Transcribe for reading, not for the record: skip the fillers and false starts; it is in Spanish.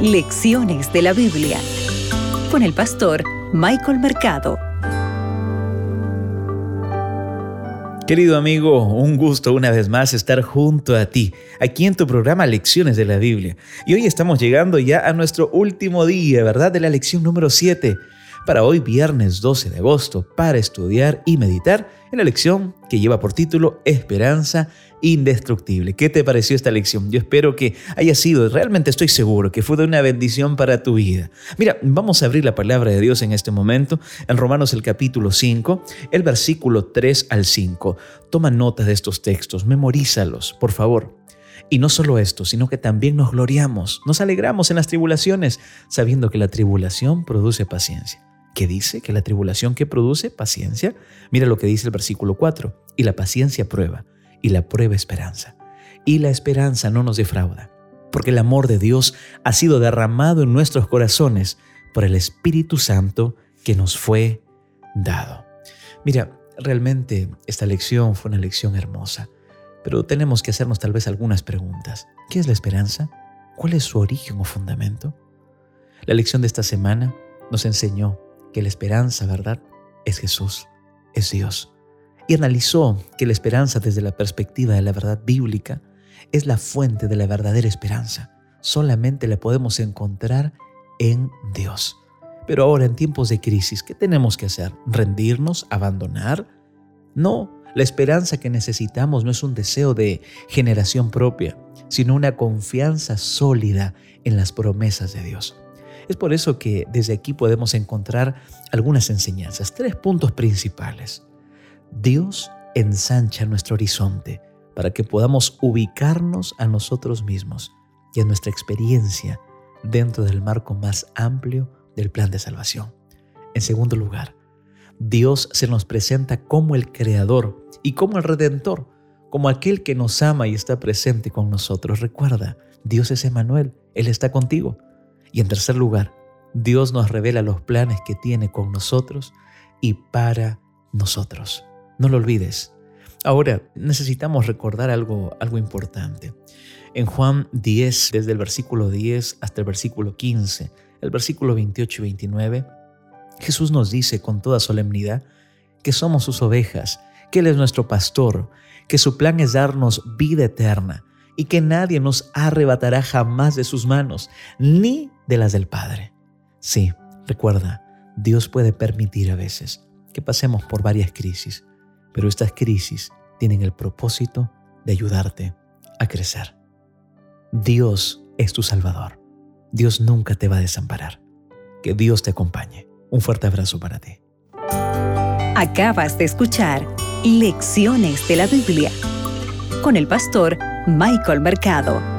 Lecciones de la Biblia con el pastor Michael Mercado. Querido amigo, un gusto una vez más estar junto a ti, aquí en tu programa Lecciones de la Biblia. Y hoy estamos llegando ya a nuestro último día, ¿verdad? De la lección número 7. Para hoy, viernes 12 de agosto, para estudiar y meditar en la lección que lleva por título Esperanza Indestructible. ¿Qué te pareció esta lección? Yo espero que haya sido, realmente estoy seguro que fue de una bendición para tu vida. Mira, vamos a abrir la palabra de Dios en este momento, en Romanos el capítulo 5, el versículo 3 al 5. Toma nota de estos textos, memorízalos, por favor. Y no solo esto, sino que también nos gloriamos, nos alegramos en las tribulaciones, sabiendo que la tribulación produce paciencia. ¿Qué dice? Que la tribulación que produce paciencia. Mira lo que dice el versículo 4. Y la paciencia prueba, y la prueba esperanza. Y la esperanza no nos defrauda, porque el amor de Dios ha sido derramado en nuestros corazones por el Espíritu Santo que nos fue dado. Mira, realmente esta lección fue una lección hermosa, pero tenemos que hacernos tal vez algunas preguntas. ¿Qué es la esperanza? ¿Cuál es su origen o fundamento? La lección de esta semana nos enseñó que la esperanza, ¿verdad?, es Jesús, es Dios. Y analizó que la esperanza desde la perspectiva de la verdad bíblica es la fuente de la verdadera esperanza. Solamente la podemos encontrar en Dios. Pero ahora, en tiempos de crisis, ¿qué tenemos que hacer? ¿Rendirnos? ¿Abandonar? No, la esperanza que necesitamos no es un deseo de generación propia, sino una confianza sólida en las promesas de Dios. Es por eso que desde aquí podemos encontrar algunas enseñanzas, 3 puntos principales. Dios ensancha nuestro horizonte para que podamos ubicarnos a nosotros mismos y a nuestra experiencia dentro del marco más amplio del plan de salvación. En segundo lugar, Dios se nos presenta como el Creador y como el Redentor, como aquel que nos ama y está presente con nosotros. Recuerda, Dios es Emmanuel, Él está contigo. Y en tercer lugar, Dios nos revela los planes que tiene con nosotros y para nosotros. No lo olvides. Ahora, necesitamos recordar algo importante. En Juan 10, desde el versículo 10 hasta el versículo 15, el versículo 28 y 29, Jesús nos dice con toda solemnidad que somos sus ovejas, que Él es nuestro pastor, que su plan es darnos vida eterna, y que nadie nos arrebatará jamás de sus manos, ni de las del Padre. Sí, recuerda, Dios puede permitir a veces que pasemos por varias crisis, pero estas crisis tienen el propósito de ayudarte a crecer. Dios es tu Salvador. Dios nunca te va a desamparar. Que Dios te acompañe. Un fuerte abrazo para ti. Acabas de escuchar Lecciones de la Biblia con el pastor Michael Mercado.